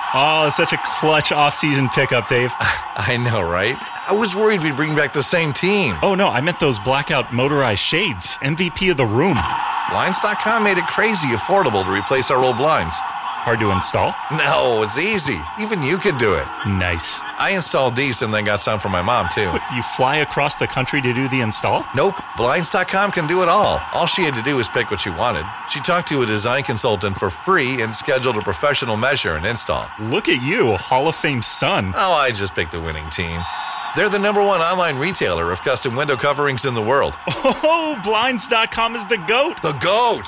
Oh, such a clutch off-season pickup, Dave. I know, right? I was worried we'd bring back the same team. Oh, no, I meant those blackout motorized shades. MVP of the room. Blinds.com made it crazy affordable to replace our old blinds. Hard to install? No, it's easy. Even you could do it. Nice. I installed these and then got some for my mom, too. What, you fly across the country to do the install? Nope. Blinds.com can do it all. All she had to do was pick what she wanted. She talked to a design consultant for free and scheduled a professional measure and install. Look at you, Hall of Fame son. Oh, I just picked the winning team. They're the #1 online retailer of custom window coverings in the world. Oh, Blinds.com is the GOAT. The GOAT!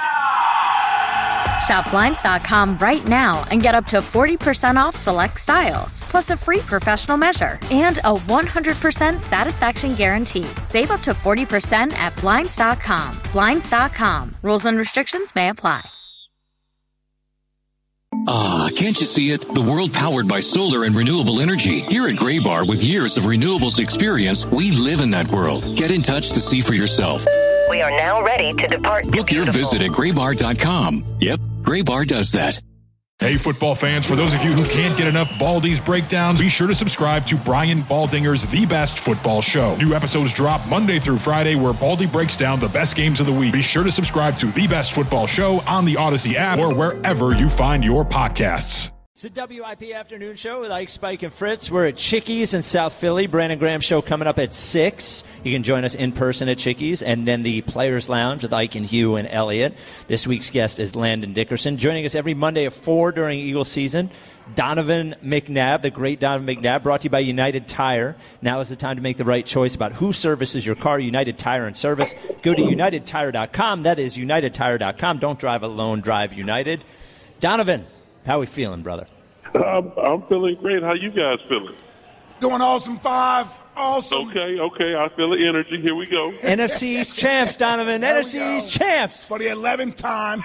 Shop Blinds.com right now and get up to 40% off select styles, plus a free professional measure and a 100% satisfaction guarantee. Save up to 40% at Blinds.com. Blinds.com. Rules and restrictions may apply. Ah, can't you see it? The world powered by solar and renewable energy. Here at Graybar, with years of renewables experience, we live in that world. Get in touch to see for yourself. We are now ready to depart. Book your visit at graybar.com. Yep, Graybar does that. Hey, football fans, for those of you who can't get enough Baldy's breakdowns, be sure to subscribe to Brian Baldinger's The Best Football Show. New episodes drop Monday through Friday, where Baldy breaks down the best games of the week. Be sure to subscribe to The Best Football Show on the Odyssey app or wherever you find your podcasts. It's a WIP afternoon show with Ike, Spike, and Fritz. We're at Chickies in South Philly. Brandon Graham show coming up at 6. You can join us in person at Chickies, and then the Players Lounge with Ike and Hugh and Elliot. This week's guest is Landon Dickerson. Joining us every Monday at 4 during Eagle season, Donovan McNabb, the great Donovan McNabb, brought to you by United Tire. Now is the time to make the right choice about who services your car. United Tire and Service. Go to UnitedTire.com. That is UnitedTire.com. Don't drive alone. Drive United. Donovan, how are we feeling, brother? I'm feeling great. How you guys feeling? Doing awesome, 5. Awesome. Okay. I feel the energy. Here we go. NFC East champs, Donovan. NFC East champs. For the 11th time.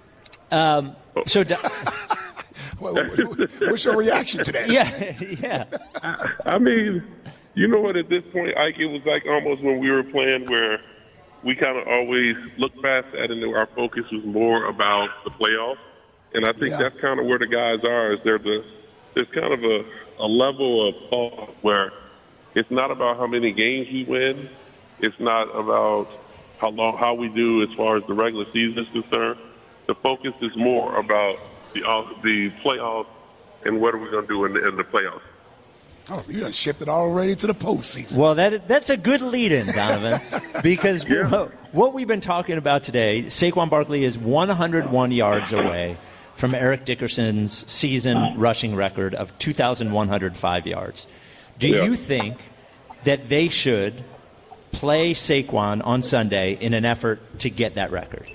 What's your reaction to that? Yeah. I mean, you know what? At this point, Ike, it was like almost when we were playing where we kind of always looked past that and our focus was more about the playoffs. And I think that's kind of where the guys are. Is there's kind of a level of thought where it's not about how many games we win. It's not about how we do as far as the regular season is concerned. The focus is more about the playoffs and what are we going to do in the playoffs. Oh, you done shipped it already to the postseason. Well, that's a good lead-in, Donovan, because what we've been talking about today, Saquon Barkley is 101 yards away from Eric Dickerson's season rushing record of 2,105 yards. Do you think that they should play Saquon on Sunday in an effort to get that record?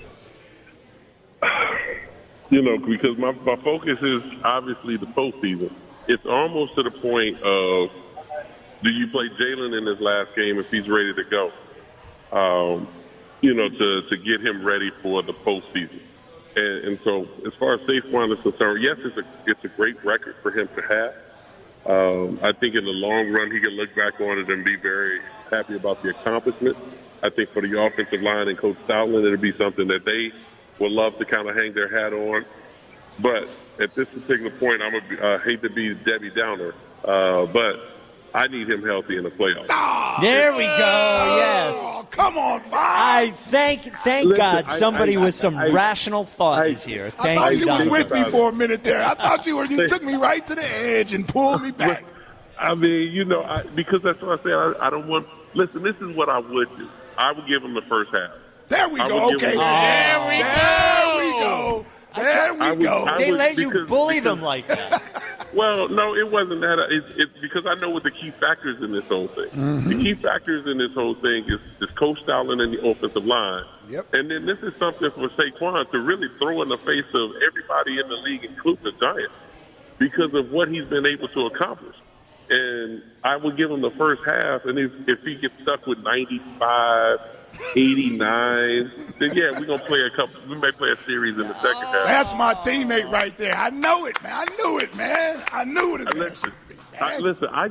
Because my focus is obviously the postseason. It's almost to the point of, do you play Jalen in his last game if he's ready to go? To get him ready for the postseason. And so as far as Saquon is concerned, yes, it's a great record for him to have. I think in the long run he can look back on it and be very happy about the accomplishment. I think for the offensive line and Coach Stoutland, it'll be something that they would love to kind of hang their hat on. But at this particular point, I hate to be Debbie Downer, but I need him healthy in the playoffs. There we go. Yes. Oh, come on, 5. I thank God somebody with some rational thought is here. I thought you was with me for a minute there. I thought you were. You took me right to the edge and pulled me back. I mean, because that's what I said. I don't want. Listen, this is what I would do. I would give him the first half. There we go. Okay. There we go. They let you bully them like that. Well, no, it wasn't that. It's because I know what the key factors in this whole thing. Mm-hmm. The key factors in this whole thing is Coach Stoutland and the offensive line. Yep. And then this is something for Saquon to really throw in the face of everybody in the league, including the Giants, because of what he's been able to accomplish. And I would give him the first half, and if he gets stuck with 95, 89, then we're gonna play we may play a series in the second half. That's my teammate right there. I know it, man. I knew it, man. I knew it. Listen, I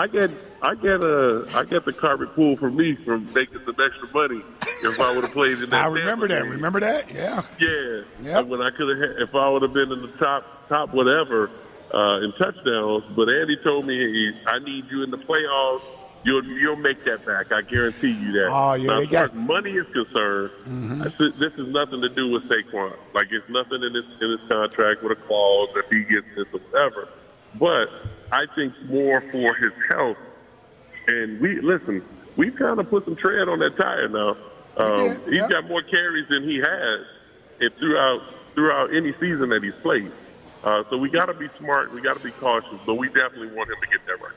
get the carpet pulled for me from making some extra money if I would have played in that. I remember that. Game. Remember that? Yeah. Yeah. Yep. When I could have, if I would have been in the top whatever, in touchdowns, but Andy told me, I need you in the playoffs. You'll make that back. I guarantee you that. Oh, yeah. Now, as far as money is concerned, I said, this has nothing to do with Saquon. Like, it's nothing in his contract with a clause if he gets this or whatever. But I think more for his health. And we've kind of put some tread on that tire now. He's got more carries than he has throughout any season that he's played. So we got to be smart. We got to be cautious. But we definitely want him to get that right.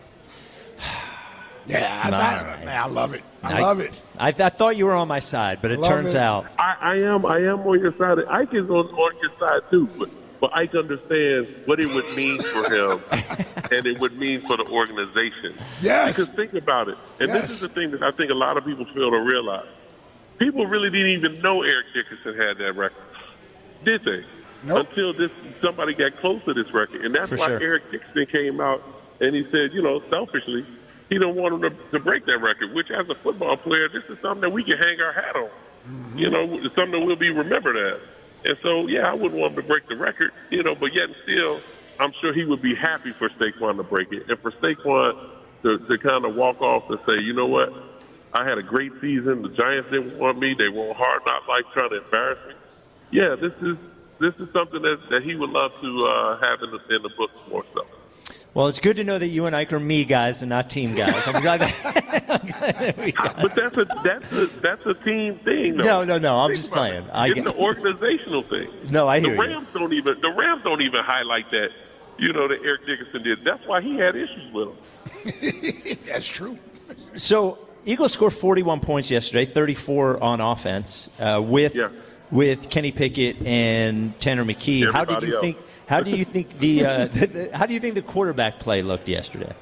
Yeah, I love it. I love it. I thought you were on my side, but it turns out I am on your side. Ike is on your side too, but Ike understands what it would mean for him and it would mean for the organization. Yes. Because think about it, and this is the thing that I think a lot of people fail to realize. People really didn't even know Eric Dickerson had that record, did they? Nope. Until somebody got close to this record, and that's why Eric Dickerson came out and he said, selfishly, he don't want him to break that record, which as a football player, this is something that we can hang our hat on. Mm-hmm. It's something that we'll be remembered as. And so, I wouldn't want him to break the record, but yet and still, I'm sure he would be happy for Saquon to break it. And for Saquon to kind of walk off and say, you know what, I had a great season. The Giants didn't want me. They were hard not like trying to embarrass me. Yeah, this is something that he would love to have in the books more so. Well, it's good to know that you and Ike are me guys and not team guys. I'm glad that we got But that's a team thing. Though. No. I'm just playing. It's an organizational thing. No, I hear the Rams don't even highlight that. That Eric Dickerson did. That's why he had issues with him. That's true. So Eagles scored 41 points yesterday, 34 on offense with Kenny Pickett and Tanner McKee. How do you think the quarterback play looked yesterday?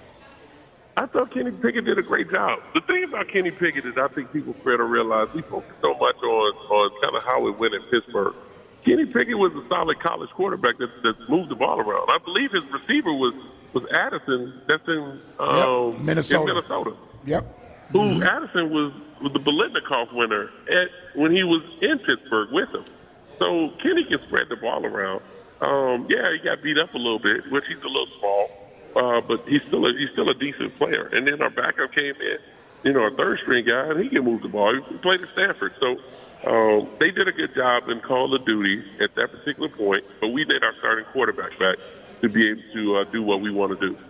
I thought Kenny Pickett did a great job. The thing about Kenny Pickett is I think people fail to realize we focus so much on kind of how it went in Pittsburgh. Kenny Pickett was a solid college quarterback that moved the ball around. I believe his receiver was Addison. That's in Minnesota. Yep. Who Addison was the Biletnikoff winner when he was in Pittsburgh with him. So Kenny can spread the ball around. He got beat up a little bit, which he's a little small, but he's still a decent player. And then our backup came in, our third string guy, and he can move the ball. He played at Stanford, so they did a good job in Call of Duty at that particular point. But we need our starting quarterback back to be able to do what we want to do.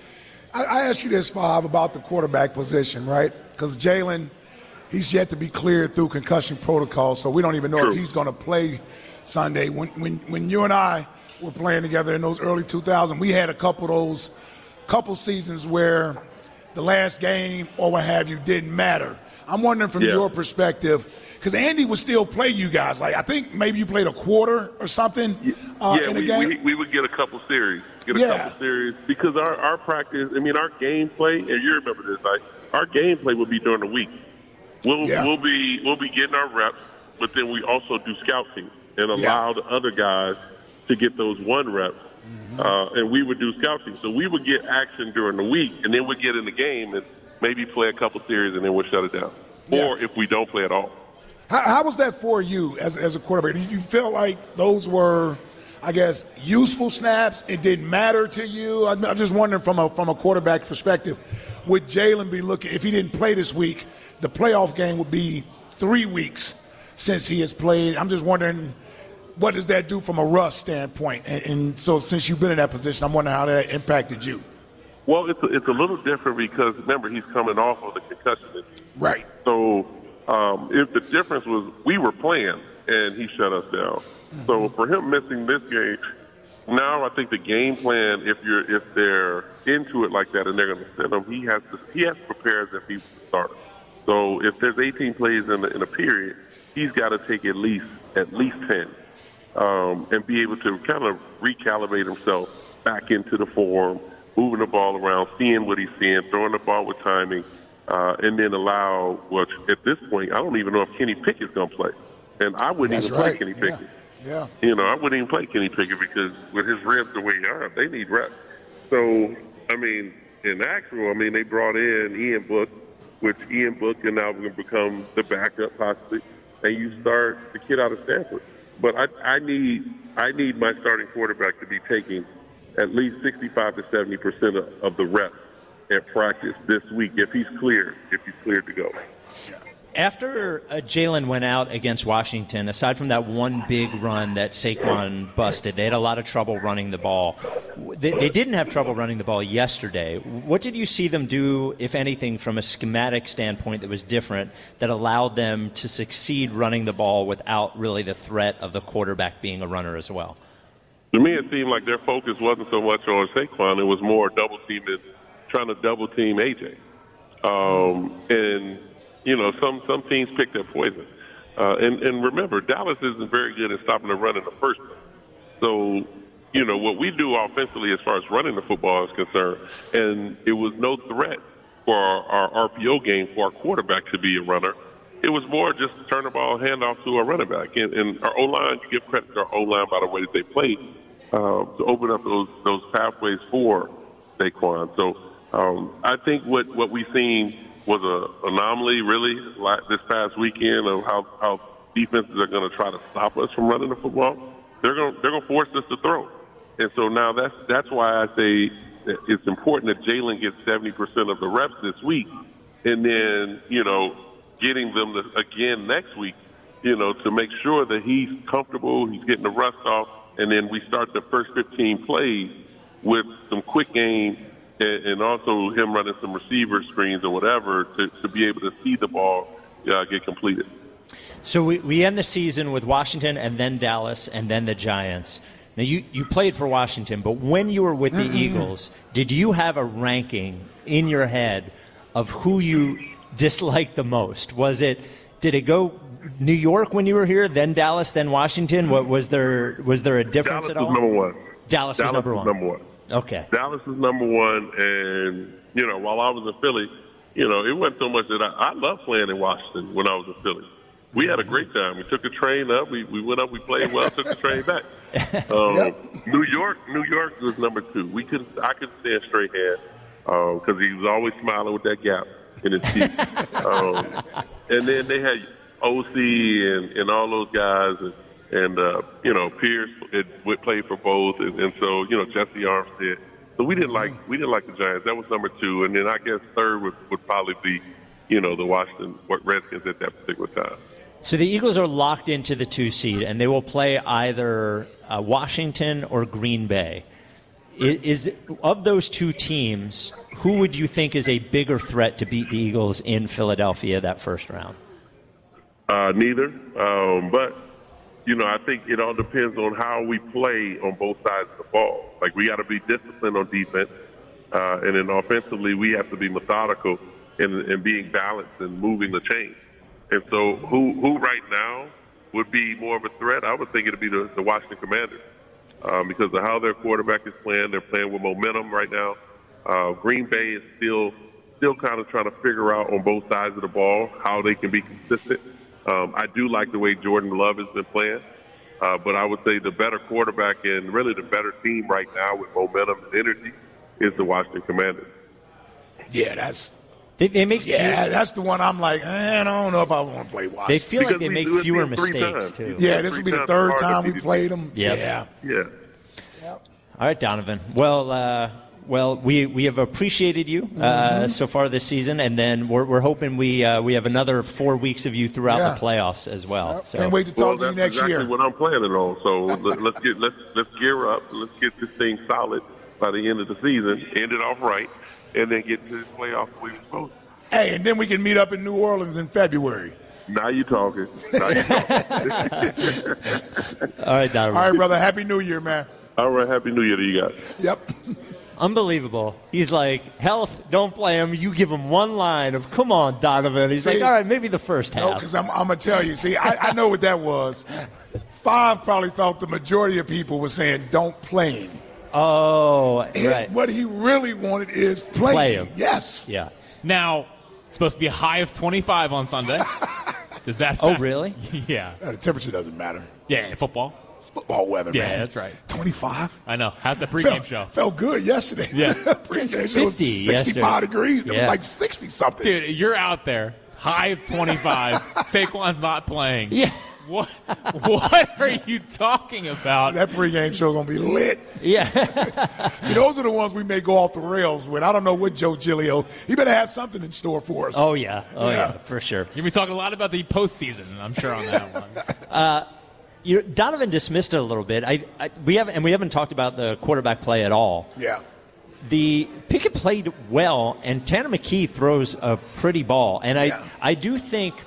I asked you this, Fav, about the quarterback position, right? Because Jalen, he's yet to be cleared through concussion protocol, so we don't even know if he's going to play Sunday. When you and I were playing together in those early 2000s, we had a couple seasons where the last game or what have you didn't matter. I'm wondering from your perspective, because Andy would still play you guys. Like I think maybe you played a quarter or something in a game. We would get a couple series. Because our practice, our game play, and you remember this, like our game play would be during the week. We'll be getting our reps, but then we also do scouting and allow the other guys to get those one reps, and we would do scouting. So we would get action during the week, and then we'd get in the game and maybe play a couple series, and then we'll shut it down. Or if we don't play at all. How was that for you as a quarterback? Did you feel like those were, I guess, useful snaps? It didn't matter to you? I'm just wondering from a quarterback perspective, would Jalen be looking, if he didn't play this week, the playoff game would be 3 weeks since he has played. I'm just wondering, what does that do from a Russ standpoint? And so since you've been in that position, I'm wondering how that impacted you. Well, it's a little different because, remember, he's coming off of the concussion. Right. So if the difference was we were playing and he shut us down. Mm-hmm. So for him missing this game, now I think the game plan, if they're into it like that and they're going to send him, he has to prepare as if he was the starter. So if there's 18 plays in a period, he's got to take at least 10 and be able to kind of recalibrate himself back into the form, moving the ball around, seeing what he's seeing, throwing the ball with timing, and then allow, well, at this point, I don't even know if Kenny Pickett's going to play. And I wouldn't even play Kenny Pickett. Yeah. I wouldn't even play Kenny Pickett because with his ribs the way they are, they need reps. So, they brought in Ian Book, which Ian Book is now going to become the backup possibly, and you start the kid out of Stanford. But I need my starting quarterback to be taking at least 65 to 70% of the reps at practice this week if he's cleared to go. After Jalen went out against Washington, aside from that one big run that Saquon busted, they had a lot of trouble running the ball. They didn't have trouble running the ball yesterday. What did you see them do, if anything, from a schematic standpoint that was different, that allowed them to succeed running the ball without really the threat of the quarterback being a runner as well? To me, it seemed like their focus wasn't so much on Saquon. It was more trying to double-team A.J. And you know, some teams pick their poison. And remember, Dallas isn't very good at stopping the run in the first place. So, you know, what we do offensively as far as running the football is concerned, and it was no threat for our RPO game for our quarterback to be a runner. It was more just to turn the ball, hand off to a running back. And our O-line, you give credit to our O-line by the way that they played, to open up those pathways for Saquon. So I think what we've seen was an anomaly, really, like this past weekend of how defenses are going to try to stop us from running the football. They're going to force us to throw, and so now that's why I say that it's important that Jalen gets 70% of the reps this week, and then getting them again next week, to make sure that he's comfortable, he's getting the rust off, and then we start the first 15 plays with some quick game. And also him running some receiver screens or whatever to be able to see the ball get completed. So we end the season with Washington and then Dallas and then the Giants. Now, you played for Washington, but when you were with the Eagles, did you have a ranking in your head of who you disliked the most? Did it go New York when you were here, then Dallas, then Washington? Was there a difference at all? Dallas was number one. Dallas was number one. Okay. Dallas is number one, and, while I was in Philly, it wasn't so much that I loved playing in Washington when I was in Philly. We had a great time. We took the train up. We went up. We played well. Took the train back. New York was number two. I couldn't stand Strahan because he was always smiling with that gap in his teeth. And then they had OC and all those guys, and Pierce would play for both, and so Jesse Armstead. So we didn't like the Giants. That was number two, and then I guess third would probably be the Washington Redskins at that particular time. So the Eagles are locked into the 2 seed, and they will play either Washington or Green Bay. Is of those two teams, who would you think is a bigger threat to beat the Eagles in Philadelphia that first round? Neither, but. I think it all depends on how we play on both sides of the ball. Like, we got to be disciplined on defense, and then offensively we have to be methodical in being balanced and moving the chain. And so who right now would be more of a threat? I would think it would be the Washington Commanders because of how their quarterback is playing. They're playing with momentum right now. Green Bay is still kind of trying to figure out on both sides of the ball how they can be consistent. I do like the way Jordan Love has been playing, but I would say the better quarterback and really the better team right now with momentum and energy is the Washington Commanders. Yeah, that's the one I'm like, I don't know if I want to play Washington. They feel like they make fewer mistakes, too. Yeah, this will be the third time we played them. Yep. Yeah. All right, Donovan. Well, we have appreciated you so far this season, and then we're hoping we have another 4 weeks of you throughout the playoffs as well. Yep. So. Can't wait to talk to you next year. That's exactly what I'm planning on. So let's gear up. Let's get this thing solid by the end of the season, end it off right, and then get to the playoffs the way we're supposed to. Hey, and then we can meet up in New Orleans in February. Now you're talking. All right, Donovan. All right, brother. Happy New Year, man. All right, Happy New Year to you guys. Yep. Unbelievable. He's like, health, don't play him. You give him one line of, come on, Donovan. He's like, all right, maybe the first half. No, because I'm going to tell you. See, I know what that was. Five probably thought the majority of people were saying, don't play him. Oh, right. What he really wanted is play him. Yes. Yeah. Now, it's supposed to be a high of 25 on Sunday. Does that Oh, really? Yeah. The temperature doesn't matter. Yeah, football. Football weather, man. Yeah, that's right. 25. I know. How's the pregame show? Felt good yesterday. Yeah. Pregame show was 65 degrees. It was like 60-something. Dude, you're out there. High of 25. Saquon's not playing. Yeah. What are you talking about? That pregame show going to be lit. Yeah. See, those are the ones we may go off the rails with. I don't know what Joe Giglio. He better have something in store for us. Oh, yeah, for sure. You'll be talking a lot about the postseason, I'm sure, on that one. Donovan dismissed it a little bit. We haven't talked about the quarterback play at all. Yeah. The Pickett played well, and Tanner McKee throws a pretty ball. And I do think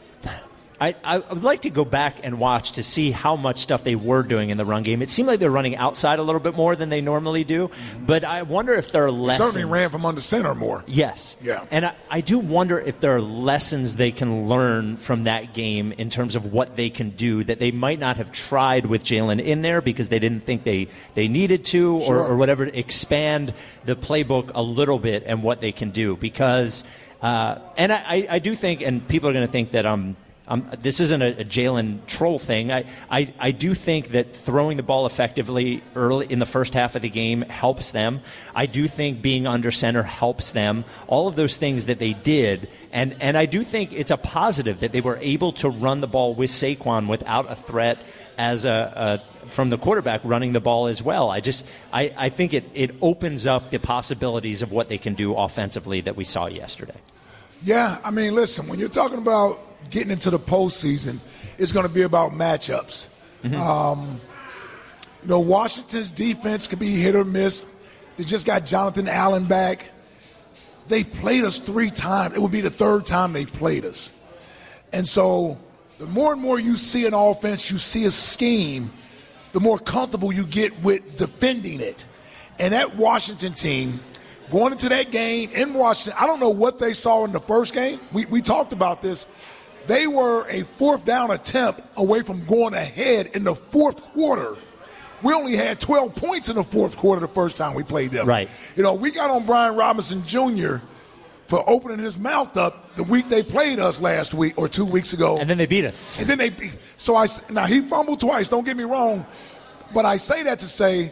I would like to go back and watch to see how much stuff they were doing in the run game. It seemed like they're running outside a little bit more than they normally do. Mm-hmm. But I wonder if there are lessons. Certainly ran from under center more. Yes. Yeah. And I do wonder if there are lessons they can learn from that game in terms of what they can do that they might not have tried with Jalen in there because they didn't think they needed to or whatever, to expand the playbook a little bit and what they can do. Because, and I do think, and people are going to think that this isn't a Jalen troll thing. I do think that throwing the ball effectively early in the first half of the game helps them. I do think being under center helps them. All of those things that they did, and I do think it's a positive that they were able to run the ball with Saquon without a threat as from the quarterback running the ball as well. I think it opens up the possibilities of what they can do offensively that we saw yesterday. Yeah, I mean, listen, when you're talking about getting into the postseason, it's going to be about matchups. Mm-hmm. Washington's defense can be hit or miss. They just got Jonathan Allen back. They played us 3 times. It would be the 3rd time they played us. And so the more and more you see an offense, you see a scheme, the more comfortable you get with defending it. And that Washington team, going into that game in Washington, I don't know what they saw in the first game. We talked about this. They were a 4th down attempt away from going ahead in the 4th quarter. We only had 12 points in the 4th quarter the first time we played them. Right. We got on Brian Robinson Jr. for opening his mouth up the week they played us last week or 2 weeks ago. And then they beat us. And then they beat. So now he fumbled twice, don't get me wrong. But I say that to say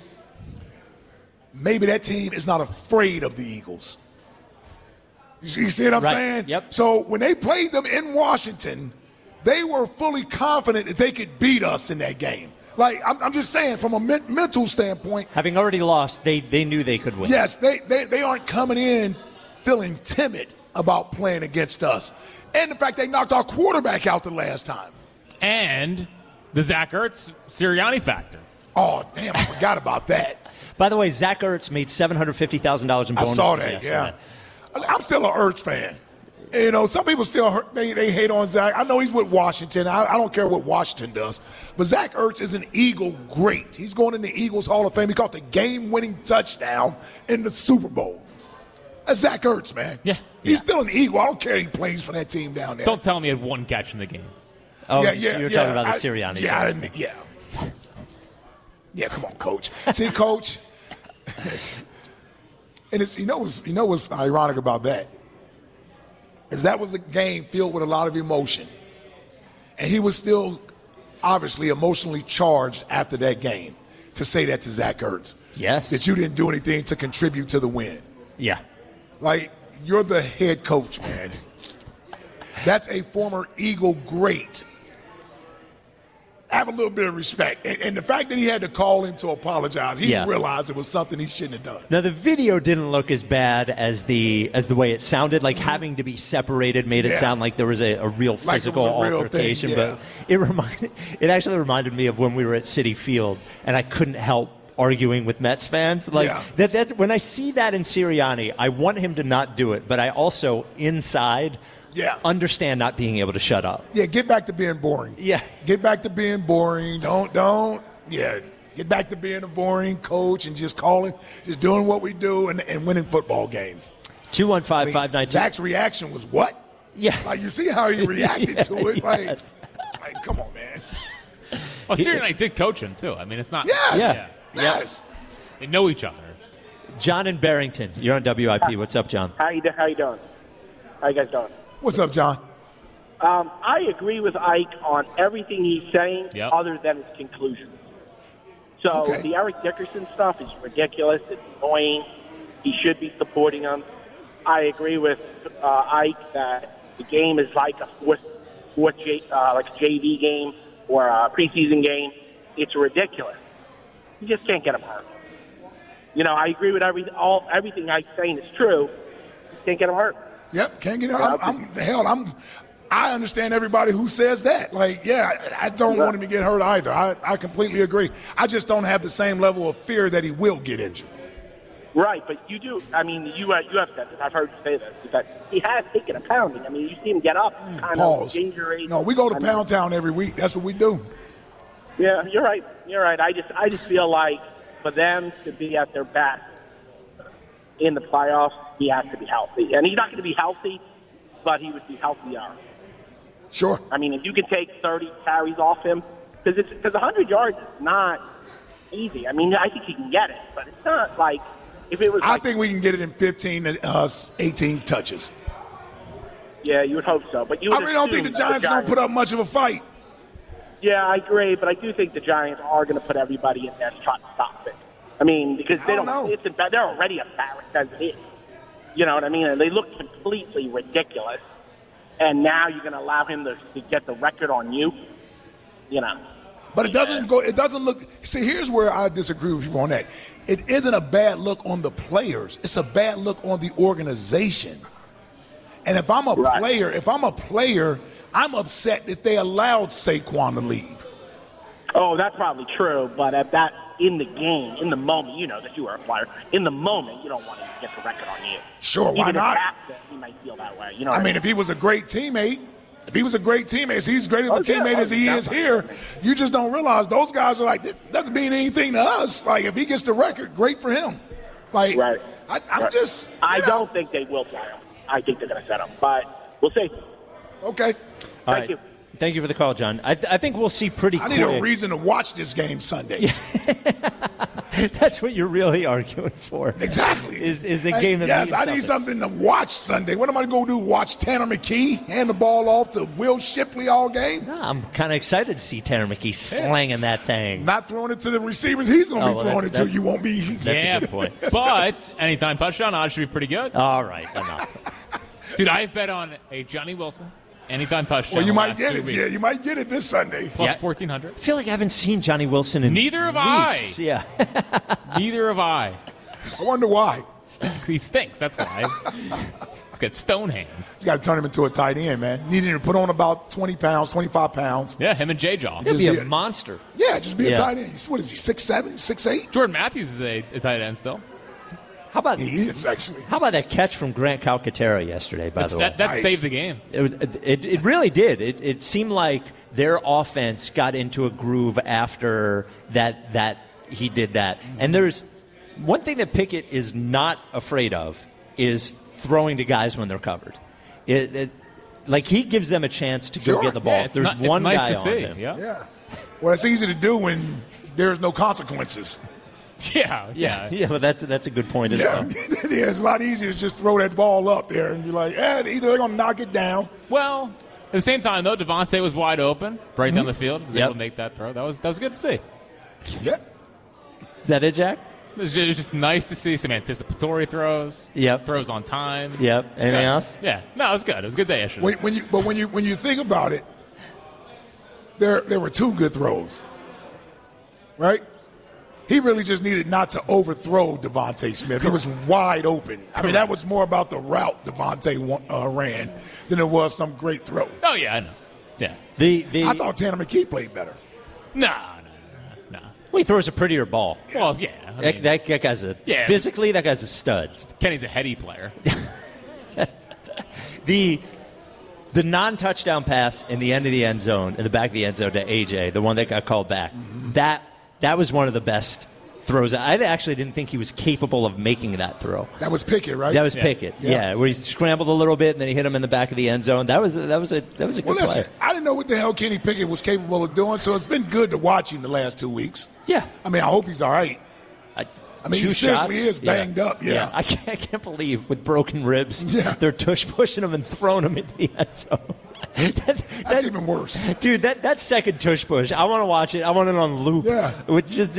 maybe that team is not afraid of the Eagles. You see what I'm saying? Yep. So when they played them in Washington, they were fully confident that they could beat us in that game. Like, I'm just saying, from a mental standpoint. Having already lost, they knew they could win. Yes, they aren't coming in feeling timid about playing against us. And the fact they knocked our quarterback out the last time. And the Zach Ertz Sirianni factor. Oh, damn, I forgot about that. By the way, Zach Ertz made $750,000 in bonuses. I saw that, yeah. I'm still an Ertz fan. Some people still they hate on Zach. I know he's with Washington. I don't care what Washington does. But Zach Ertz is an Eagle great. He's going in the Eagles Hall of Fame. He caught the game-winning touchdown in the Super Bowl. That's Zach Ertz, man. Yeah. He's still an Eagle. I don't care if he plays for that team down there. Don't tell me he had 1 catch in the game. Oh, you're talking about the Sirianni. Yeah. Yeah, come on, Coach. See, Coach. And it's what's ironic about that is that was a game filled with a lot of emotion, and he was still obviously emotionally charged after that game to say that to Zach Ertz. Yes, that you didn't do anything to contribute to the win. Yeah, like you're the head coach, man. That's a former Eagle great. Have a little bit of respect. And the fact that he had to call him to apologize, he realized it was something he shouldn't have done. Now, the video didn't look as bad as the way it sounded. Like, having to be separated made it sound like there was a real physical altercation. But it actually reminded me of when we were at Citi Field, and I couldn't help arguing with Mets fans. That's when I see that in Sirianni, I want him to not do it, but I also, inside, understand not being able to shut up. Yeah, get back to being boring. Yeah. Get back to being boring. Don't. Yeah, get back to being a boring coach and just doing what we do and winning football games. 215-592. Zach's reaction was what? Yeah. Like, you see how he reacted to it? Yes. Like, come on, man. Well, Sirianni did coach him, too. I mean, it's not. Yes. Yes. They know each other. John in Barrington, you're on WIP. What's up, John? How you doing? How you guys doing? What's up, John? I agree with Ike on everything he's saying other than his conclusion. So the Eric Dickerson stuff is ridiculous. It's annoying. He should be supporting him. I agree with Ike that the game is like a fourth like a JV game. or a preseason game. It's ridiculous. You just can't get him hurt. I agree with everything I'm saying is true. You can't get him hurt. Yep, can't get hurt. I understand everybody who says that. I don't want him to get hurt either. I completely agree. I just don't have the same level of fear that he will get injured. Right, but you do. I mean, you have said this. I've heard you say this. Is that he has taken a pounding. I mean, you see him get up, kind of injury. No, we go to Pound Town every week. That's what we do. Yeah, you're right. I just feel like for them to be at their best in the playoffs, he has to be healthy. And he's not going to be healthy, but he would be healthier. Sure. I mean, if you can take 30 carries off him, because 100 yards is not easy. I mean, I think he can get it, but it's not like if it was. I think we can get it in 15 to 18 touches. Yeah, you would hope so. But I really don't think the Giants are going to put up much of a fight. Yeah, I agree, but I do think the Giants are going to put everybody in there to try to stop it. I mean, because they don't know. They're already embarrassed as it is. You know what I mean? And they look completely ridiculous. And now you're going to allow him to get the record on you? But it doesn't go. It doesn't look. See, here's where I disagree with you on that. It isn't a bad look on the players. It's a bad look on the organization. And if I'm a player, I'm upset that they allowed Saquon to leave. Oh, that's probably true. But at that, in the game, in the moment, you know that you are a player. In the moment, you don't want to get the record on you. Sure, why not? He might feel that way. I mean, if he was a great teammate. If he was a great teammate, he's great of a teammate as he is here, you just don't realize those guys are like, it doesn't mean anything to us. Like, if he gets the record, great for him. Like, right. I don't think they will play him. I think they're going to set him, but we'll see. Okay. Thank you. Thank you for the call, John. I think we'll see pretty quick. I need a reason to watch this game Sunday. That's what you're really arguing for. Exactly. Is a game that means something. I need something to watch Sunday. What am I going to do? Watch Tanner McKee hand the ball off to Will Shipley all game? No, I'm kind of excited to see Tanner McKee slanging that thing. Not throwing it to the receivers. He's going to be throwing it to you. Won't be. That's a good point. But anytime touchdown odds should be pretty good. All right, enough. Dude, I've bet on a Johnny Wilson anytime touchdown. Well, you might get it. Yeah, you might get it this Sunday. Plus 1,400. I feel like I haven't seen Johnny Wilson in Neither have weeks. I. Yeah. Neither have I. I wonder why. He stinks. That's why. He's got stone hands. You got to turn him into a tight end, man. Need him to put on about 20 pounds, 25 pounds. Yeah, him and J-Jaw. He'll be a monster. Yeah, just be a tight end. What is he, 6'7", 6'8"? Jordan Matthews is a tight end still. How about he is actually? How about that catch from Grant Calcaterra yesterday? By the way, that saved the game. It really did. It seemed like their offense got into a groove after that he did that. And there's one thing that Pickett is not afraid of is throwing to guys when they're covered. Like he gives them a chance to go get the ball. Yeah, There's one nice guy to on see. him. Yeah. Well, it's easy to do when there's no consequences. Yeah, but that's a good point as well. Yeah, it's a lot easier to just throw that ball up there and be like, either they're going to knock it down. Well, at the same time, though, Devontae was wide open right down the field. Was able to make that throw. That was good to see. Yeah. Is that it, Jack? It was just nice to see some anticipatory throws. Yep. Throws on time. Yep. Anything else? Yeah. No, it was good. It was a good day yesterday. When you think about it, there were two good throws, right? He really just needed not to overthrow Devontae Smith. He was wide open. I mean, that was more about the route Devontae ran than it was some great throw. Oh, yeah, I know. Yeah. I thought Tanner McKee played better. No. Well, he throws a prettier ball. Well, yeah. I mean, that guy's physically, that guy's a stud. Kenny's a heady player. The non-touchdown pass in the end of the end zone, in the back of the end zone to AJ, the one that got called back, that was one of the best throws. I actually didn't think he was capable of making that throw. That was Pickett, right? That was Pickett. Yeah, where he scrambled a little bit and then he hit him in the back of the end zone. That was a good play. I didn't know what the hell Kenny Pickett was capable of doing, so it's been good to watch him the last 2 weeks. Yeah. I mean, I hope he's all right. I mean, he seriously is banged up. Yeah. I can't believe with broken ribs, they're pushing him and throwing him into the end zone. That's even worse. Dude, that second tush push, I want to watch it. I want it on loop. Yeah. With just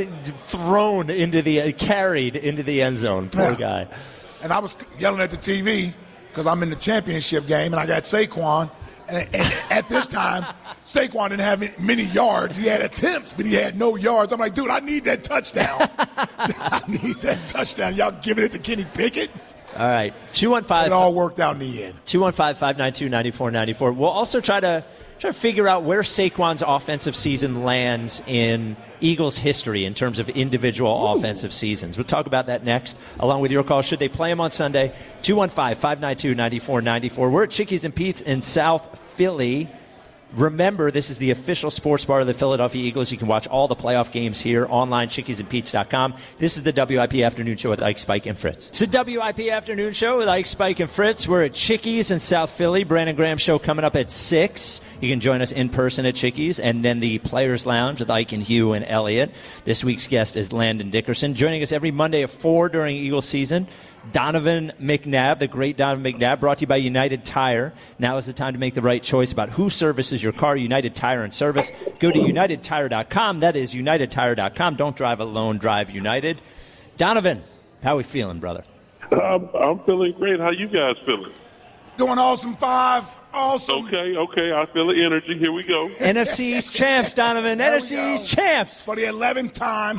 carried into the end zone. Poor guy. And I was yelling at the TV because I'm in the championship game and I got Saquon. And at this time, Saquon didn't have many yards. He had attempts, but he had no yards. I'm like, dude, I need that touchdown. I need that touchdown. Y'all giving it to Kenny Pickett? All right, 215. It all worked out in the end. 215-592-9494. We'll also try to figure out where Saquon's offensive season lands in Eagles history in terms of individual offensive seasons. We'll talk about that next, along with your call. Should they play him on Sunday? 215-592-9494. We're at Chickies and Pete's in South Philly. Remember, this is the official sports bar of the Philadelphia Eagles. You can watch all the playoff games here online, chickiesandpete's.com. This is the WIP Afternoon Show with Ike, Spike, and Fritz. It's the WIP Afternoon Show with Ike, Spike, and Fritz. We're at Chickies in South Philly. Brandon Graham Show coming up at 6. You can join us in person at Chickies, and then the Players Lounge with Ike and Hugh and Elliot. This week's guest is Landon Dickerson. Joining us every Monday at 4 during Eagles season, Donovan McNabb, the great Donovan McNabb, brought to you by United Tire. Now is the time to make the right choice about who services your car. United Tire and Service. Go to UnitedTire.com. That is UnitedTire.com. Don't drive alone. Drive United. Donovan, how are we feeling, brother? I'm feeling great. How you guys feeling? Doing awesome, 5. Awesome. Okay. I feel the energy. Here we go. NFC's champs, Donovan. NFC's champs. For the 11th time.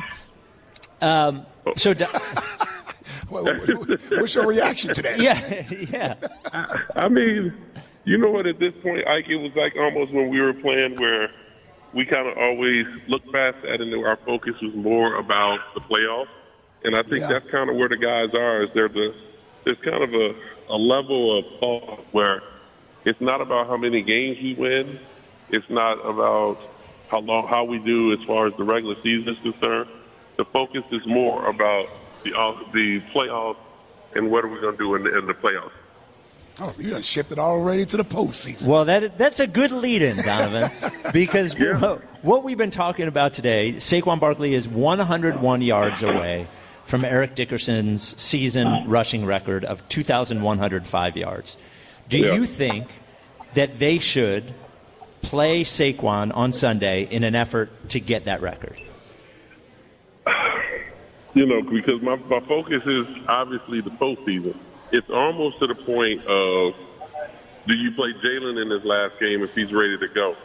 What's your reaction to that? Yeah. I mean, you know what? At this point, Ike, it was like almost when we were playing where we kind of always looked past that and our focus was more about the playoffs. And I think that's kind of where the guys are. Is there's kind of a level of thought where it's not about how many games we win. It's not about how we do as far as the regular season is concerned. The focus is more about the playoffs and what are we going to do in the playoffs. Oh, you done shifted already to the postseason. Well, that's a good lead-in, Donovan, because what we've been talking about today, Saquon Barkley is 101 yards away from Eric Dickerson's season rushing record of 2,105 yards. Do you think that they should play Saquon on Sunday in an effort to get that record? You know, because my focus is obviously the postseason. It's almost to the point of, do you play Jalen in his last game if he's ready to go?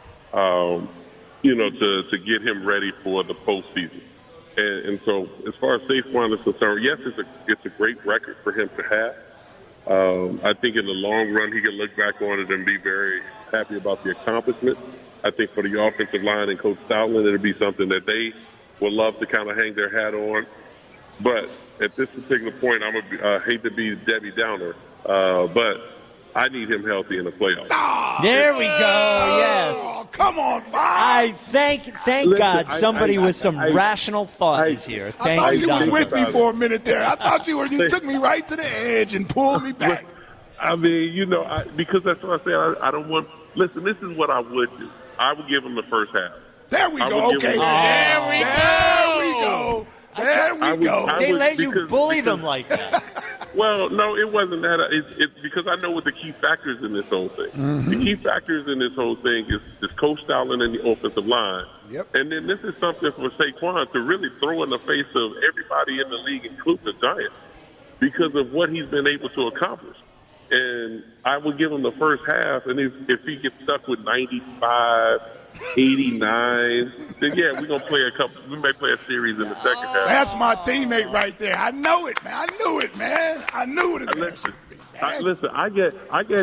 To get him ready for the postseason. And so as far as Saquon is concerned, yes, it's a great record for him to have. I think in the long run he can look back on it and be very happy about the accomplishment. I think for the offensive line and Coach Stoutland, it'll be something that they would love to kind of hang their hat on. But at this particular point, I hate to be Debbie Downer, but I need him healthy in the playoffs. There we go. Yes. Oh, come on, Bob. I thank God somebody with some rational thought is here. I thought you was with me for a minute there. I thought you were. You took me right to the edge and pulled me back. I mean, because that's what I say. I don't want. Listen, this is what I would do. I would give him the first half. There we go. Okay. There we go. There we go. They let you bully them like that. Well, no, it wasn't that. It's because I know what the key factors in this whole thing. Mm-hmm. The key factors in this whole thing is Coach Stoutland and the offensive line. Yep. And then this is something for Saquon to really throw in the face of everybody in the league, including the Giants, because of what he's been able to accomplish. And I would give him the first half, and if he gets stuck with 95, 89, then we're gonna play we may play a series in the second half. That's my teammate right there. I know it, man. I knew it, man. I knew it. Listen, I get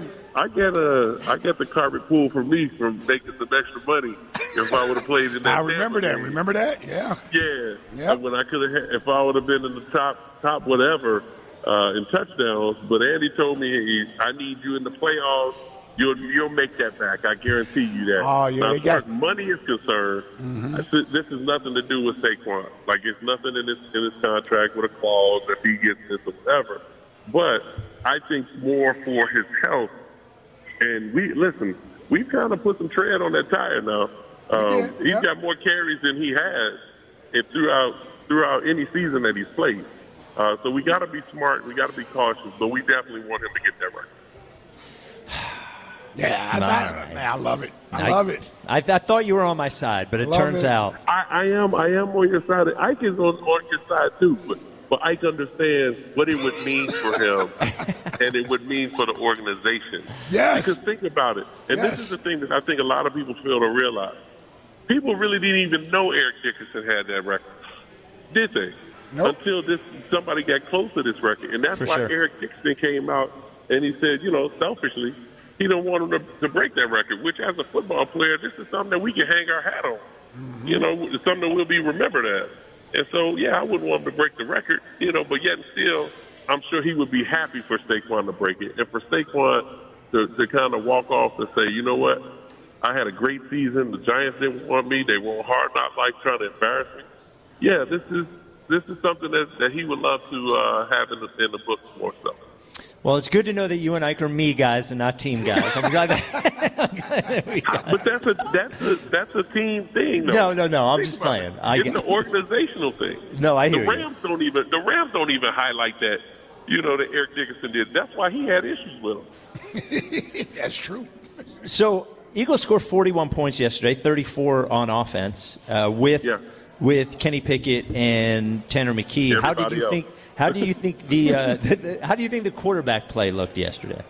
the carpet pulled for me from making some extra money if I would have played in that. I remember that. Remember that? Yeah. Yeah. Yep. When I could have, if I would have been in the top whatever in touchdowns, but Andy told me, I need you in the playoffs. You'll make that back. I guarantee you that. Oh, yeah, now, as far as money is concerned, this has nothing to do with Saquon. Like, it's nothing in his contract with a clause if he gets this or whatever. But I think more for his health. And we've kind of put some tread on that tire now. He's got more carries than he has throughout any season that he's played. So we got to be smart. We got to be cautious. But we definitely want him to get that right. Yeah, I love it. I love it. I thought you were on my side, but it turns out I am on your side. Ike is on your side too, but Ike understands what it would mean for him and it would mean for the organization. Yes. Because think about it. And this is the thing that I think a lot of people fail to realize. People really didn't even know Eric Dickerson had that record, did they? Nope. Until somebody got close to this record. And that's why Eric Dickerson came out and he said, selfishly, he don't want him to break that record, which as a football player, this is something that we can hang our hat on. Mm-hmm. It's something that we'll be remembered as. And so, I wouldn't want him to break the record, but yet and still, I'm sure he would be happy for Saquon to break it. And for Saquon to kind of walk off and say, you know what, I had a great season. The Giants didn't want me. They were hard not like trying to embarrass me. Yeah, this is something that he would love to have in the books more so. Well, it's good to know that you and Ike are me guys and not team guys. I'm glad But that's a team thing, though. No. I'm just playing. It's an organizational thing. No, I hear the Rams don't even highlight that. That Eric Dickerson did. That's why he had issues with him. That's true. So Eagles scored 41 points yesterday, 34 on offense with Kenny Pickett and Tanner McKee. How do you think the quarterback play looked yesterday?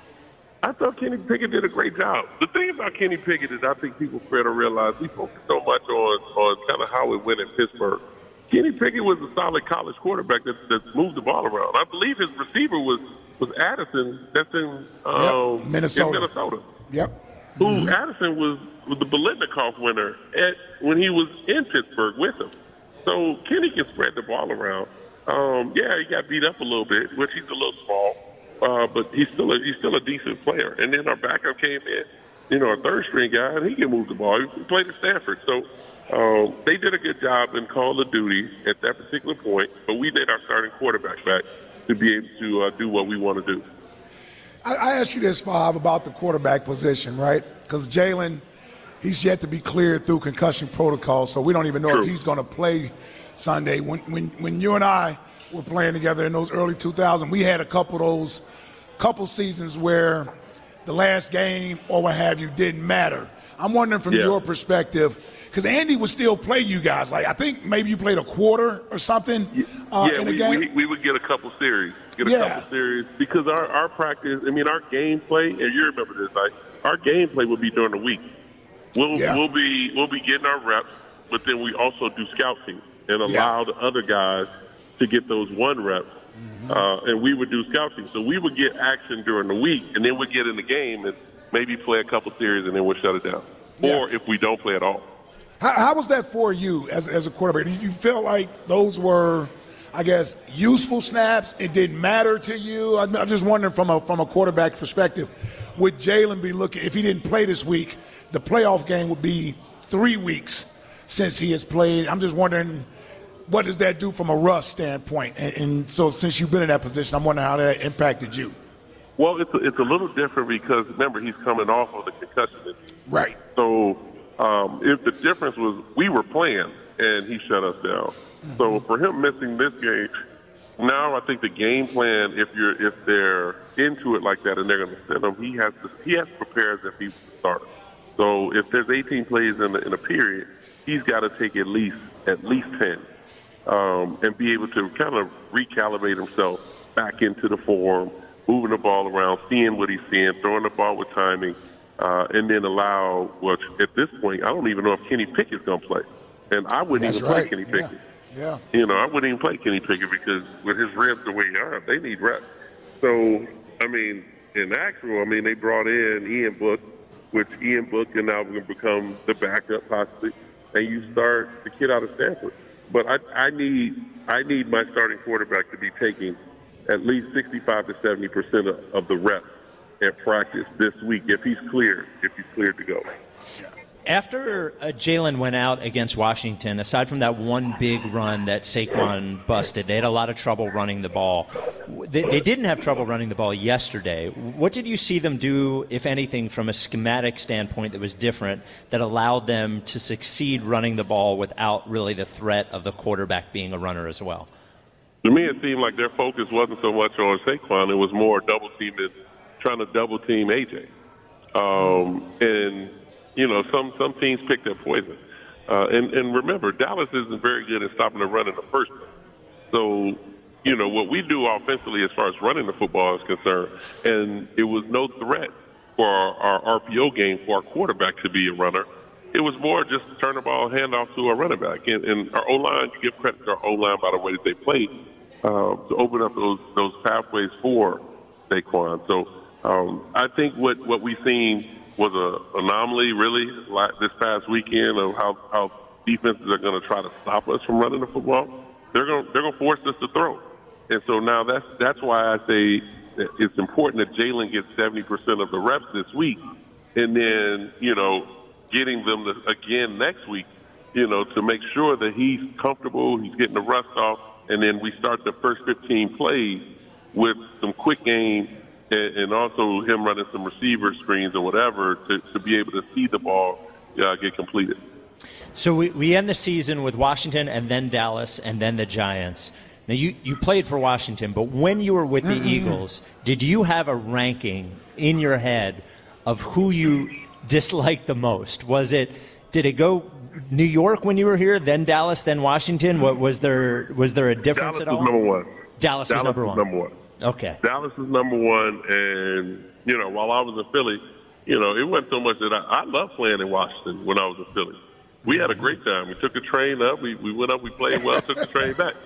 I thought Kenny Pickett did a great job. The thing about Kenny Pickett is I think people fail to realize we focus so much on kind of how it went in Pittsburgh. Kenny Pickett was a solid college quarterback that moved the ball around. I believe his receiver was Addison. That's in Minnesota. Yep. Who Addison was the Biletnikoff winner when he was in Pittsburgh with him. So Kenny can spread the ball around. He got beat up a little bit, which he's a little small, but he's still a decent player. And then our backup came in, our third string guy, and he can move the ball. He played at Stanford, so they did a good job in Call of Duty at that particular point. But we need our starting quarterback back to be able to do what we want to do. I asked you this, Fav, about the quarterback position, right? Because Jalen, he's yet to be cleared through concussion protocol, so we don't even know if he's going to play Sunday. When you and I were playing together in those early 2000s, we had a couple seasons where the last game or what have you didn't matter. I'm wondering from your perspective, because Andy would still play you guys. Like, I think maybe you played a quarter or something in a game. We would get a couple series. Because our practice, our game play, and you remember this, our game play would be during the week. We'll be getting our reps, but then we also do scouting and allow the other guys to get those one reps. Mm-hmm. And we would do scouting. So we would get action during the week, and then we'd get in the game and maybe play a couple series, and then we'd shut it down. Or if we don't play at all. How was that for you as a quarterback? Did you feel like those were, I guess, useful snaps? It didn't matter to you? I'm just wondering from a quarterback perspective, would Jalen be looking, if he didn't play this week, the playoff game would be 3 weeks since he has played. I'm just wondering, what does that do from a Russ standpoint? And so since you've been in that position, I'm wondering how that impacted you. Well, it's a little different because, remember, he's coming off of the concussion. Right. So if the difference was we were playing and he shut us down. Mm-hmm. So for him missing this game, now I think the game plan, if they're into it like that and they're going to send him, he has to prepare as if he's the starter. So if there's 18 plays in a period, he's got to take at least 10 and be able to kind of recalibrate himself back into the form, moving the ball around, seeing what he's seeing, throwing the ball with timing, and then allow, well, at this point, I don't even know if Kenny Pickett's going to play. And I wouldn't even play Kenny Pickett. Yeah. I wouldn't even play Kenny Pickett because with his ribs the way they are, they need reps. So, they brought in Ian Book, which Ian Book is now going to become the backup possibly, and you start the kid out of Stanford. But I need my starting quarterback to be taking at least 65 to 70% of the reps at practice this week if he's cleared to go. After Jalen went out against Washington, aside from that one big run that Saquon busted, they had a lot of trouble running the ball. They didn't have trouble running the ball yesterday. What did you see them do, if anything, from a schematic standpoint that was different that allowed them to succeed running the ball without really the threat of the quarterback being a runner as well? To me, it seemed like their focus wasn't so much on Saquon. It was more trying to double-team A.J. Some teams pick their poison. And remember, Dallas isn't very good at stopping the run in the first place. So what we do offensively as far as running the football is concerned, and it was no threat for our RPO game for our quarterback to be a runner. It was more just to turn the ball, hand off to our running back. And our O-line, you give credit to our O-line by the way that they played to open up those pathways for Saquon. So I think what we've seen was an anomaly, really, like this past weekend of how defenses are going to try to stop us from running the football. They're going to force us to throw. And so now that's why I say that it's important that Jalen gets 70% of the reps this week, and then, getting them again next week, to make sure that he's comfortable, he's getting the rust off, and then we start the first 15 plays with some quick game and also him running some receiver screens or whatever to be able to see the ball get completed. So we end the season with Washington and then Dallas and then the Giants. Now, you played for Washington, but when you were with the Eagles, did you have a ranking in your head of who you disliked the most? Did it go New York when you were here, then Dallas, then Washington? Was there a difference at all? Dallas was number one. Dallas was number one. Okay. Dallas was number one, and, while I was in Philly, it wasn't so much that I loved playing in Washington when I was in Philly. We had a great time. We took a train up. We went up. We played well. Took the train back.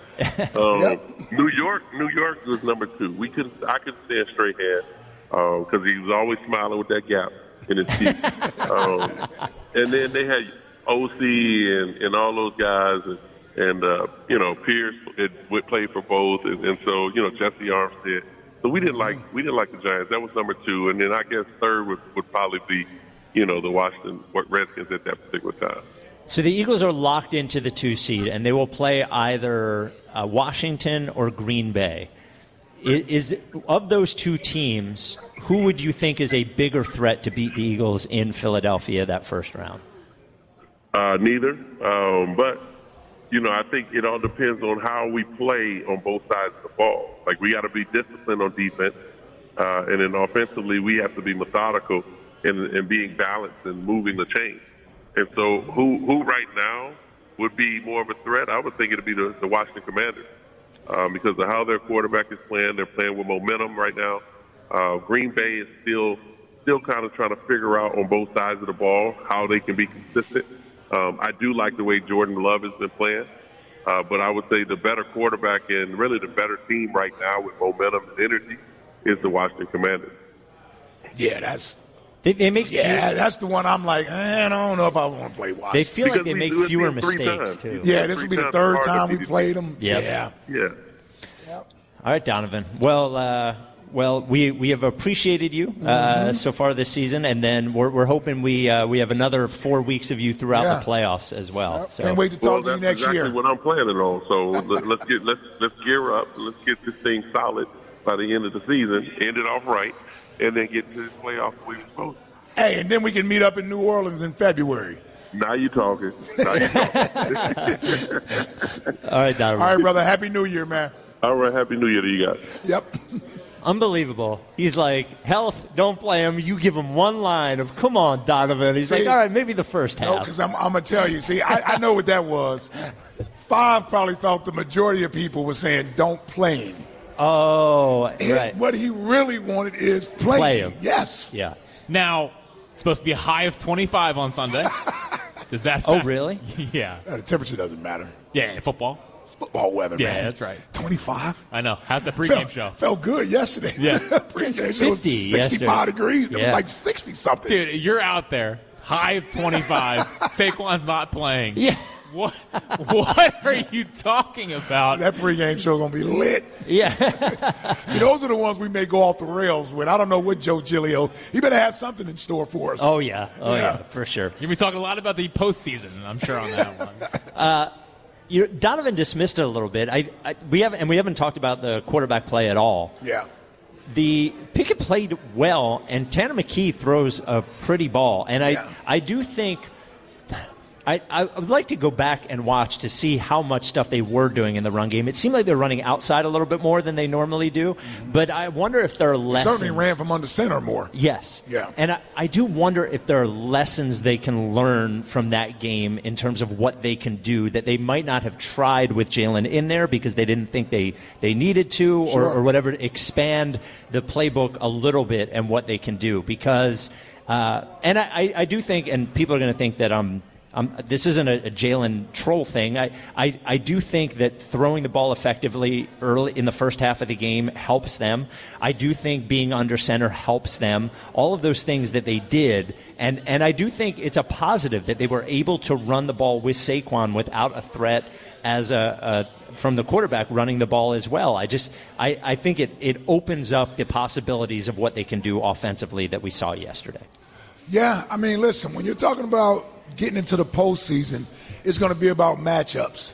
New York was number two. I couldn't stand Strahan because he was always smiling with that gap in his teeth. And then they had OC and all those guys, and Pierce played for both, and so Jesse Armstead. So we didn't like the Giants. That was number two, and then I guess third would probably be the Washington Redskins at that particular time. So the Eagles are locked into the 2 seed, and they will play either Washington or Green Bay. Of those two teams, who would you think is a bigger threat to beat the Eagles in Philadelphia that first round? Neither. But, I think it all depends on how we play on both sides of the ball. Like, we got to be disciplined on defense, and then offensively we have to be methodical in being balanced and moving the chain. And so who right now would be more of a threat? I would think it would be the Washington Commanders because of how their quarterback is playing. They're playing with momentum right now. Green Bay is still kind of trying to figure out on both sides of the ball how they can be consistent. I do like the way Jordan Love has been playing, but I would say the better quarterback and really the better team right now with momentum and energy is the Washington Commanders. Yeah, that's the one I'm like, I don't know if I want to play Washington. They feel like they make fewer mistakes, too. Yeah, this will be the third time we played them. Yep. Yeah. All right, Donovan. Well, we have appreciated you so far this season, and then we're hoping we have another 4 weeks of you throughout the playoffs as well. Yep. So. Can't wait to talk to you next year. That's exactly what I'm planning on. So let's gear up. Let's get this thing solid by the end of the season. End it off right. And then get to this playoff the way we're supposed to. Hey, and then we can meet up in New Orleans in February. Now you're talking. All right, Donovan. All right, brother. Happy New Year, man. All right, Happy New Year to you guys. Yep. Unbelievable. He's like, health, don't play him. You give him one line of, come on, Donovan. He's like, all right, maybe the first half. No, because I'm going to tell you. See, I know what that was. Five probably thought the majority of people were saying, don't play him. Oh, right. What he really wanted is play him. Yes. Yeah. Now, it's supposed to be a high of 25 on Sunday. Does that Oh, really? Yeah. The temperature doesn't matter. Yeah, football. It's football weather, man. Yeah, that's right. 25? I know. How's that pregame show? Felt good yesterday. Yeah. Pregame show was 65 degrees. It was like 60-something. Dude, you're out there. High of 25. Saquon's not playing. Yeah. What are you talking about? That pregame show going to be lit. Yeah. See, those are the ones we may go off the rails with. I don't know what Joe Giglio. He better have something in store for us. Oh, yeah. For sure. You'll be talking a lot about the postseason, I'm sure, on that one. Donovan dismissed it a little bit. We haven't talked about the quarterback play at all. Yeah. The Pickett played well, and Tanner McKee throws a pretty ball. And I do think I would like to go back and watch to see how much stuff they were doing in the run game. It seemed like they're running outside a little bit more than they normally do, but I wonder if there are lessons. They certainly ran from under center more. Yes. Yeah. And I do wonder if there are lessons they can learn from that game in terms of what they can do that they might not have tried with Jalen in there because they didn't think they needed to or whatever, to expand the playbook a little bit and what they can do. Because, and I do think, and people are going to think that this isn't a Jalen troll thing. I do think that throwing the ball effectively early in the first half of the game helps them. I do think being under center helps them. All of those things that they did, and I do think it's a positive that they were able to run the ball with Saquon without a threat as from the quarterback running the ball as well. I think it opens up the possibilities of what they can do offensively that we saw yesterday. Yeah, I mean, listen, when you're talking about getting into the postseason, it's going to be about matchups.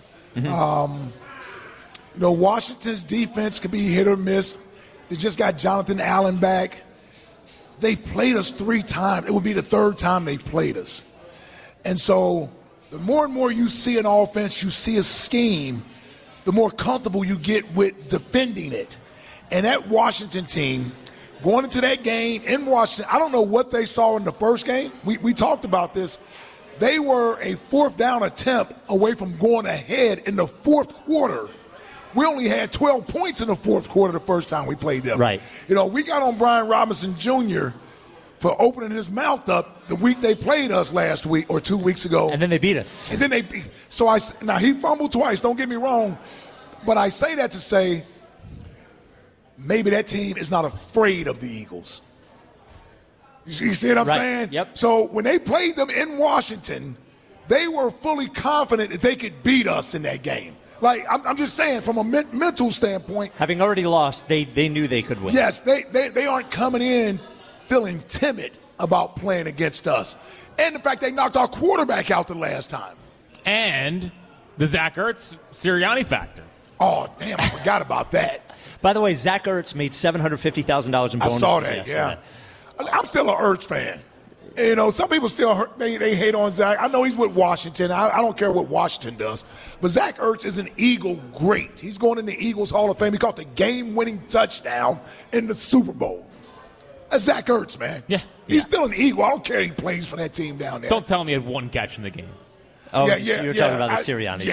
Washington's defense can be hit or miss. They just got Jonathan Allen back. They played us 3 times. It would be the 3rd time they played us. And so the more and more you see an offense, you see a scheme, the more comfortable you get with defending it. And that Washington team, going into that game in Washington, I don't know what they saw in the first game. We talked about this. They were a 4th down attempt away from going ahead in the 4th quarter. We only had 12 points in the 4th quarter the first time we played them. Right. We got on Brian Robinson Jr. for opening his mouth up the week they played us last week or 2 weeks ago. And then they beat us. And then now he fumbled twice, don't get me wrong, but I say that to say maybe that team is not afraid of the Eagles. You see what I'm saying? Yep. So when they played them in Washington, they were fully confident that they could beat us in that game. Like, I'm just saying, from a mental standpoint. Having already lost, they knew they could win. Yes, they aren't coming in feeling timid about playing against us. And the fact they knocked our quarterback out the last time. And the Zach Ertz Sirianni factor. Oh, damn, I forgot about that. By the way, Zach Ertz made $750,000 in bonuses. I saw that, yeah. I'm still an Ertz fan. Some people still they hate on Zach. I know he's with Washington. I don't care what Washington does. But Zach Ertz is an Eagle great. He's going in the Eagles Hall of Fame. He caught the game-winning touchdown in the Super Bowl. That's Zach Ertz, man. Yeah. He's still an Eagle. I don't care if he plays for that team down there. Don't tell me he had 1 catch in the game. Oh, you're talking about the Sirianni.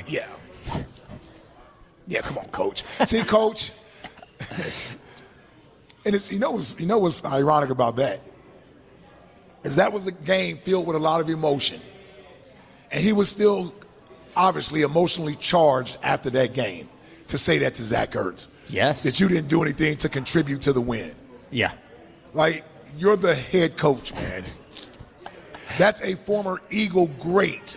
Yeah, come on, Coach. See, Coach? And it's what's ironic about that is that was a game filled with a lot of emotion, and he was still obviously emotionally charged after that game to say that to Zach Ertz. Yes, that you didn't do anything to contribute to the win. Yeah, like you're the head coach, man. That's a former Eagle great.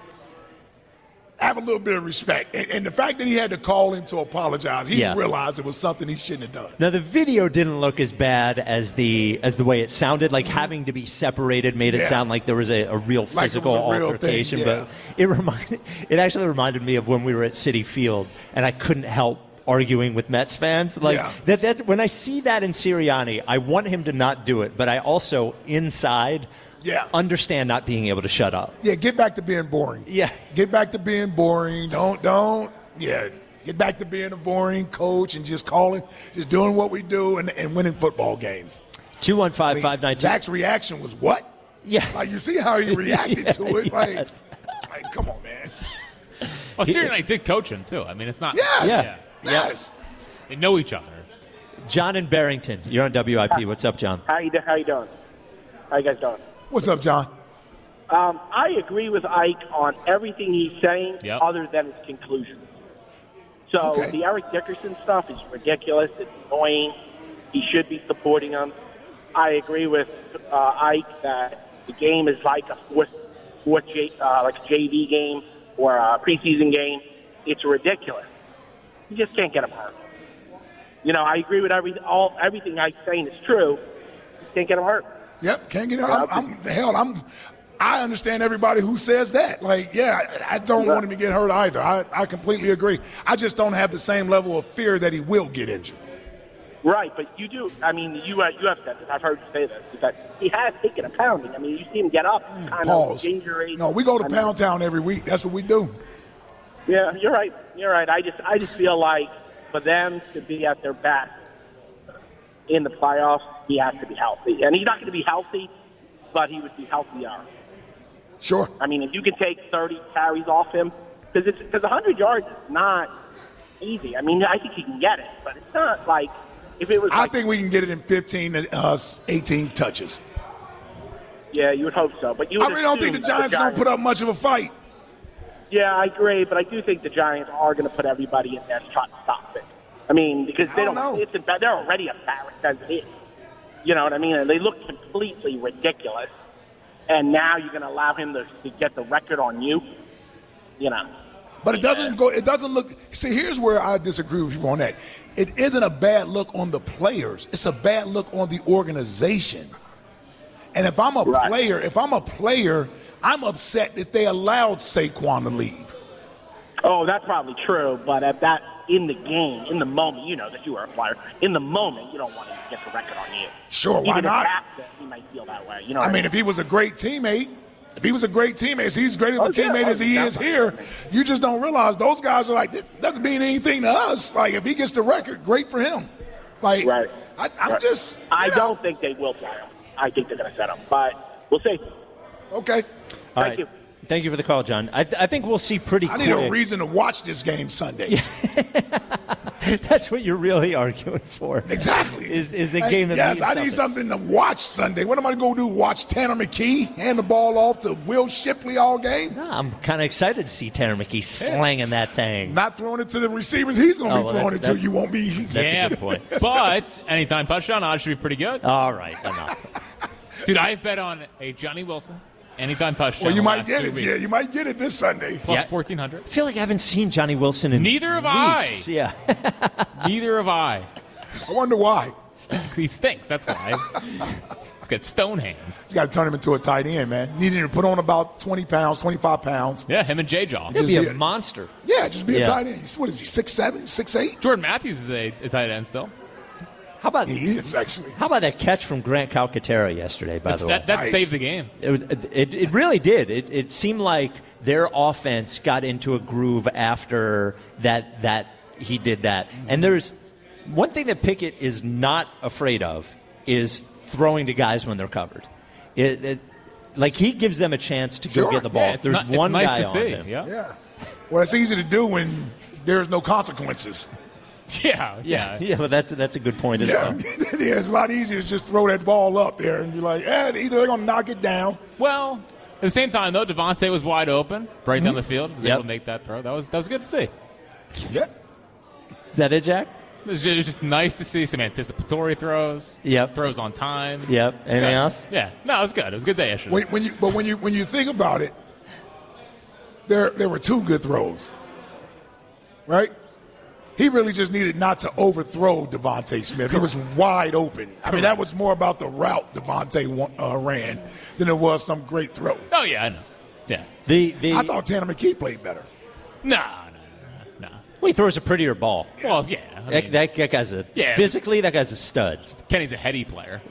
Have a little bit of respect. And the fact that he had to call him to apologize, he realized it was something he shouldn't have done. Now, the video didn't look as bad as the way it sounded. Like, having to be separated made it sound like there was a real physical altercation. But it actually reminded me of when we were at Citi Field, and I couldn't help arguing with Mets fans. That's when I see that in Sirianni, I want him to not do it, but I also, inside, understand not being able to shut up. Yeah, get back to being boring. Yeah. Get back to being boring. Don't. Get back to being a boring coach and just doing what we do and winning football games. 215-592. Zach's reaction was what? Yeah. Like, you see how he reacted to it? Yes. Like, come on, man. Well, Sirianni did coach him, too. I mean, it's not. Yes. Yes. They know each other. John in Barrington. You're on WIP. What's up, John? How you doing? How you guys doing? What's up, John? I agree with Ike on everything he's saying other than his conclusions. So the Eric Dickerson stuff is ridiculous. It's annoying. He should be supporting him. I agree with Ike that the game is like a fourth like a JV game or a preseason game. It's ridiculous. You just can't get him hurt. I agree with everything Ike's saying is true. You can't get him hurt. Yep, can't get hurt. I understand everybody who says that. Like, I don't want him to get hurt either. I completely agree. I just don't have the same level of fear that he will get injured. Right, but you do. I mean, you have said this. I've heard you say this. Is that he has taken a pounding. I mean, you see him get up, kind of injury. No, we go to Pound Town every week. That's what we do. Yeah, you're right. You're right. I just feel like for them to be at their best in the playoffs, he has to be healthy, and he's not going to be healthy, but he would be healthier. Sure. I mean, if you can take 30 carries off him, because 100 yards is not easy. I mean, I think he can get it, but it's not like if it was. I think we can get it in 15 to 18 touches. Yeah, you would hope so, but you. I really don't think the Giants are going to put up much of a fight. Yeah, I agree, but I do think the Giants are going to put everybody in there to try to stop it. I mean, because they don't know. They're already embarrassed as it is. You know what I mean? And they look completely ridiculous. And now you're going to allow him to get the record on you. You know. But it doesn't go. It doesn't look. See, here's where I disagree with you on that. It isn't a bad look on the players. It's a bad look on the organization. And if I'm a player, I'm upset that they allowed Saquon to leave. Oh, that's probably true. But at that, in the game, in the moment, you know that you are a player. In the moment, you don't want to get the record on you. Sure, why not? After, he might feel that way. You know. I mean, if he was a great teammate. If he was a great teammate, if he's great as a teammate as he is here, you just don't realize those guys are like, it doesn't mean anything to us. Like, if he gets the record, great for him. Like, right. I don't think they will play him. I think they're going to set him, but we'll see. Okay. Thank you. Thank you for the call, John. I think we'll see pretty quick. I need a reason to watch this game Sunday. That's what you're really arguing for. Exactly. Is a game that means something. I need something to watch Sunday. What am I going to do? Watch Tanner McKee hand the ball off to Will Shipley all game? No, I'm kind of excited to see Tanner McKee slanging that thing. Not throwing it to the receivers. He's going to be throwing it to you. Won't be. That's a good point. But anytime touchdown odds should be pretty good. All right, enough. Dude, I've bet on a Johnny Wilson. Anytime touchdown. Well, you might get it. Yeah, you might get it this Sunday. Plus 1,400. I feel like I haven't seen Johnny Wilson in Neither have weeks. I. Yeah. Neither have I. I wonder why. He stinks. That's why. He's got stone hands. You got to turn him into a tight end, man. Needed to put on about 20 pounds, 25 pounds. Yeah, him and J-Jaw. He'll be a monster. Yeah, just be a tight end. What is he, 6'7", 6'8"? Jordan Matthews is a tight end still. How about he is actually? How about that catch from Grant Calcaterra yesterday? By the way, that saved the game. It really did. It seemed like their offense got into a groove after that he did that. And there's one thing that Pickett is not afraid of is throwing to guys when they're covered. Like he gives them a chance to go get the ball. Yeah, there's one nice guy to on see. him. Yeah. Well, it's easy to do when there's no consequences. Yeah, but that's a good point as well. Yeah, it's a lot easier to just throw that ball up there and be like, either they're going to knock it down. Well, at the same time, though, Devontae was wide open right down the field. Was able to make that throw. That was good to see. Yeah. Is that it, Jack? It was just nice to see some anticipatory throws. Yep. Throws on time. Yep. Anything else? Yeah. No, it was good. It was a good day yesterday. When you think about it, there were two good throws, right? He really just needed not to overthrow Devontae Smith. He was wide open. I mean, that was more about the route Devontae ran than it was some great throw. Oh, yeah, I know. Yeah. I thought Tanner McKee played better. No. Well, he throws a prettier ball. Well, yeah. I mean, that guy's physically, that guy's a stud. Kenny's a heady player.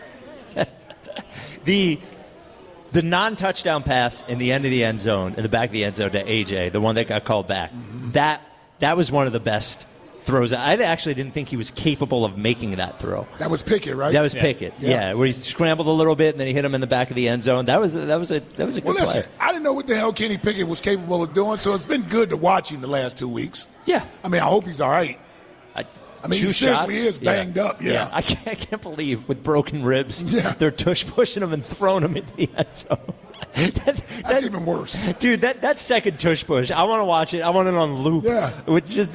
The non-touchdown pass in the end of the end zone, in the back of the end zone to AJ, the one that got called back, that was one of the best throws. I actually didn't think he was capable of making that throw. That was Pickett, right? That was Pickett. Yeah, where he scrambled a little bit and then he hit him in the back of the end zone. That was a good play. I didn't know what the hell Kenny Pickett was capable of doing, so it's been good to watch him the last 2 weeks. Yeah. I mean, I hope he's all right. I mean, he seriously is banged up. Yeah. I can't believe with broken ribs, they're pushing him and throwing him into the end zone. That's even worse. Dude, that second tush push, I want to watch it. I want it on loop. Yeah. With just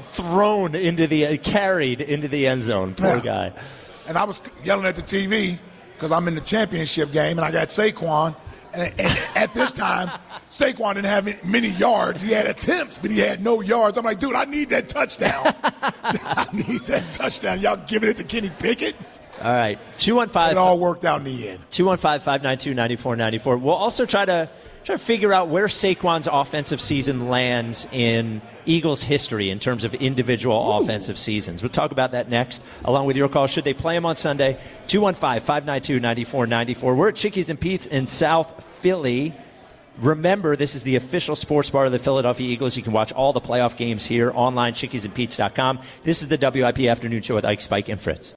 carried into the end zone. Poor guy. And I was yelling at the TV because I'm in the championship game and I got Saquon. And at this time, Saquon didn't have many yards. He had attempts, but he had no yards. I'm like, dude, I need that touchdown. I need that touchdown. Y'all giving it to Kenny Pickett? All right. 215. It all worked out in the end. 215-592-9494. We'll also try to figure out where Saquon's offensive season lands in Eagles history in terms of individual offensive seasons. We'll talk about that next, along with your call. Should they play him on Sunday? 215-592-9494. We're at Chickies and Pete's in South Philly. Remember, this is the official sports bar of the Philadelphia Eagles. You can watch all the playoff games here online, chickiesandpete's.com. This is the WIP Afternoon Show with Ike, Spike, and Fritz.